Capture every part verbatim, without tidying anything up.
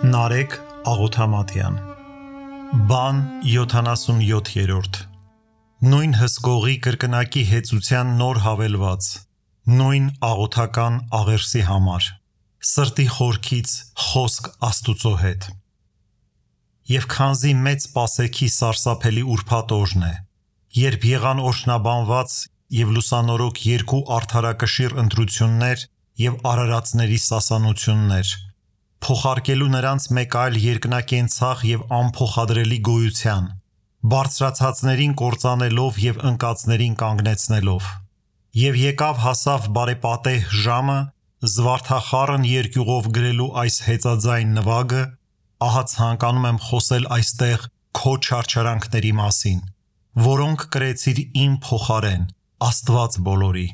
Նարեկ Աղոթամատյան Բան յոթանասունյոթերորդ Նույն հսկողի կրկնակի հեծության նոր հավելված Նույն աղոթական աղերսի համար Սրտի խորքից խոսք Աստուծո հետ Եվ քանզի մեծ սպասեքի սարսափելի ուրբաթ օրն է Երբ եղան օրհնաբանված և լուսանորոգ երկու արդարակշիռ ընտրություններ և արարածների սասանություններ Փոխարկելու նրանց մեկ այլ երկնակենցաղ և անփոխադրելի գոյության, բարձրացածներին կործանելով և ընկածներին կանգնեցնելով։ Եվ եկավ հասավ բարեպատեհ ժամը, զվարթախառն երկյուղով գրելու այս հեծաձայն նվագը, ահա ցանկանում եմ խոսել այստեղ քո չարչարանքների մասին, որոնք կրեցիր իմ փոխարեն, Աստված բոլորի։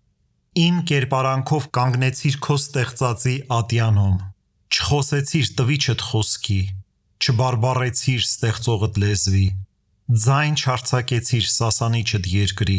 Իմ կերպարանքով կանգնեցիր քո ստեղծածի ատյանում, չխոսեցիր տվիչդ խոսքի, չբարբառեցիր ստեղծողդ լեզվի, ձայն չարձակեցիր սասանիչդ երկրի,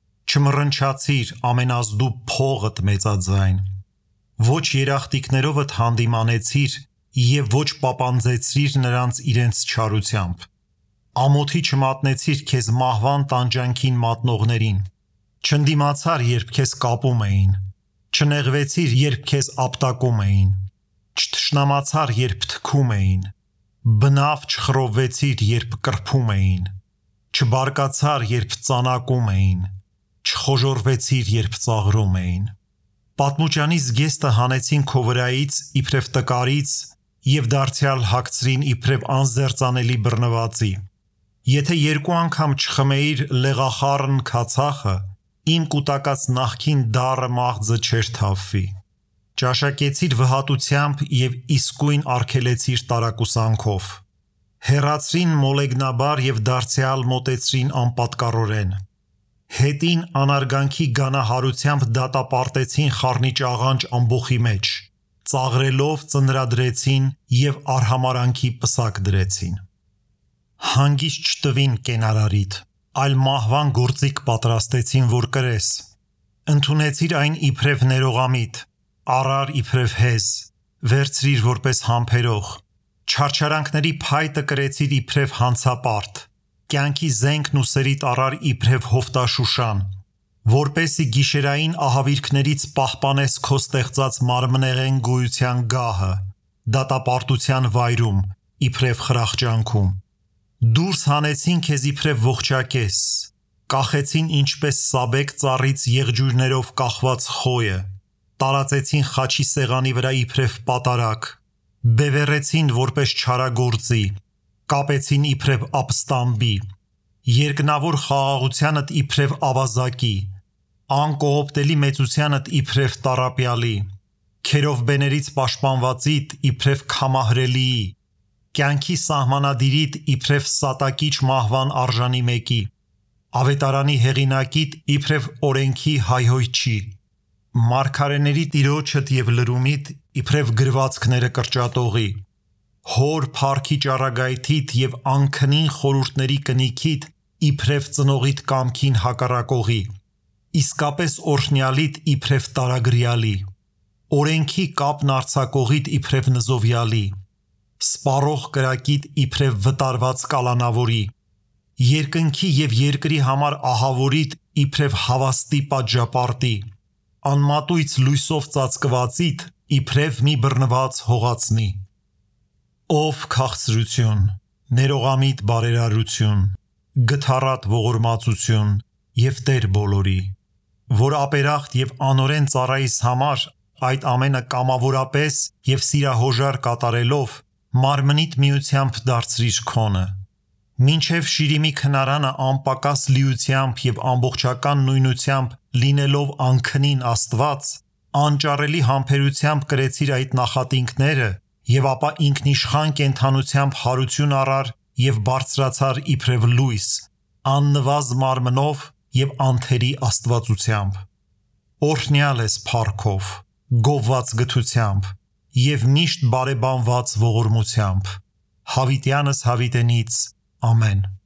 չմռնչացիր ամենազդու փողդ մեծաձայն, ոչ երախտիկներովդ հանդիմանեցիր և ոչ պապանձեցրիր նրանց իրենց չարությամբ, ամոթի չմատնեցիր քեզ մահվան տանջանքին մատնողներին, չընդդիմացար, երբ քեզ կապում էին, չնեղվեցիր, երբ քեզ ապտակում էին, չթշնամացար, երբ թքում էին, բնավ չխռովվեցիր, երբ կրփում էին, չբարկացար, երբ ծանակում էին, չխոժոռվեցիր, երբ ծաղրում էին։ Պատմուճանի զգեստը հանեցին քո վրայից իբրև տկարից և դարձյալ հագցրին իբրև անզերծանելի բռնվածի։ Եթե երկու անգամ չխմեիր լեղախառն քացախը, իմ կուտակած նախքին դառը մաղձը չէր թավվի։ Ճաշակեցիր վհատությամբ և իսկույն արգելեցիր տարակուսանքով։ Հեռացրին մոլեգնաբար և դարձյալ մոտեցրին անպատկառորեն։ Հետին անարգանքի գանահարությամբ դատապարտեցին խառնիճ աղանջ ամբոխի մեջ, ծաղրելով ծնրադրեցին և արհամարանքի պսակ դրեցին։ Հանգիստ չտվին կենարարիդ, այլ մահվան գործիք պատրաստեցին, որ կրես։ Ընդունեցիր այն իբրև ներողամիտ, առար իբրև հեզ, վերցրիր որպես համբերող, չարչարանքների փայտը կրեցիր իբրև հանցապարտ, կյանքի զենքն ու սերիդ առար իբրև հովտաշուշան, որպեսի գիշերային ահավիրքներից պահպանես քո ստեղծած մարմնեղեն գոյության գահը, դատապարտության վայրում, իբրև խրախճանքում։ Դուրս հանեցին քեզ իբրև ողջակես, կախեցին ինչպես սաբեկ ծառից եղջյուրներով կախված խոյը, տարածեցին խաչի սեղանի վրա իբրև պատարագ, բևեռեցին որպես չարագործի, կապեցին իբրև ապստամբի, երկնավոր խաղաղությանդ իբրև ավազակի, անկողոպտելի մեծությանդ իբրև տառապյալի, քերովբեներից պաշտպանվածիդ իբրև քամահրելիի, կյանքի սահմանադիրիդ իբրև սատակիչ մահվան արժանի մեկի, ավետարանի հեղինակիդ իբրև օրենքի հայհոյչի, մարգարեների տիրոջդ և լրումիդ իբրև գրվածքները կրճատողի, հոր փառքի ճառագայթիդ և անքնին խորհուրդների կնիքիդ իբրև ծնողիդ կամքին հակառակողի, իսկապես օրհնյալիդ իբրև տարագրյալի, օրենքի կապն արձակողիդ իբրև նզովյալի, սպառող կրակիդ իբրև վտարված կալանավորի, երկնքի և երկրի համար ահավորիդ իբրև հավաստի պատժապարտի, անմատույց լույսով ծածկվածիդ իբրև մի բռնված հողածնի։ Ով քաղցրություն, ներողամիտ բարերարություն, գթառատ ողորմածություն և Տեր բոլորի, որ ապերախտ և անօրեն ծառայիս համար այդ ամենը կամավորապես և սիրահոժար կատարելով մարմնիդ միությամբ դարձրիր քոնը, մինչև Շիրիմի քնարանը անպակաս լիությամբ և ամբողջական նույնությամբ լինելով անքնին Աստված, անճարելի համբերությամբ կրեցիր այդ նախատինքները և ապա ինքնիշխան կենդանությամբ հարություն առար և բարձրացար իբրև լույս, աննվազ մարմնով և անթերի աստվածությամբ։ Օրհնյալ ես փառքով, գովված գթությամբ և միշտ բարեբանված ողորմությամբ, հավիտյանս հավիտենից, ամեն։